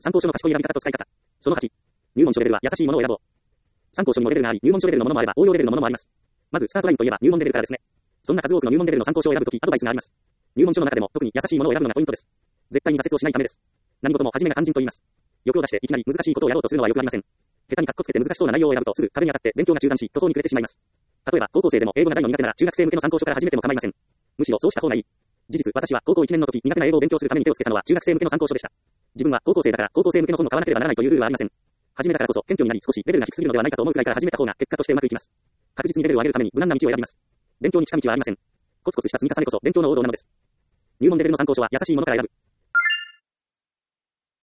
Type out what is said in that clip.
参考書の賢い選び方と使い方。その8。入門書レベルは優しいものを選ぼう。参考書にもレベルがあり、入門書レベルのものもあれば、応用レベルのものもあります。まず、スタートラインといえば入門レベルからですね。そんな数多くの入門レベルの参考書を選ぶとき、アドバイスがあります。入門書の中でも、特に優しいものを選ぶのがポイントです。絶対に挫折をしないためです。何事も初めが肝心と言います。欲を出していきなり難しいことをやろうとするのは良くありません。下手にカッコつけて難しそうな内容を選ぶとすぐ壁に当たって勉強が中断し、途方に暮れてしまいます。例えば、高校生でも英語が大の苦手なら中学生向けの参考書から始めても構いません。むしろそうした方がいい。事実、私は高校1年の時、苦手な英語を勉強するために手をつけたのは中学生向けの参考書でした。自分は高校生だから高校生向けの本を買わなければならないというルールはありません。初めだからこそ謙虚になり少しレベルが低すぎるのではないかと思うくらいから始めた方が結果としてうまくいきます。確実にレベルを上げるために無難な道を選びます。勉強に近道はありません。コツコツした積み重ねこそ勉強の王道なのです。入門レベルの参考書は優しいものから選ぶ。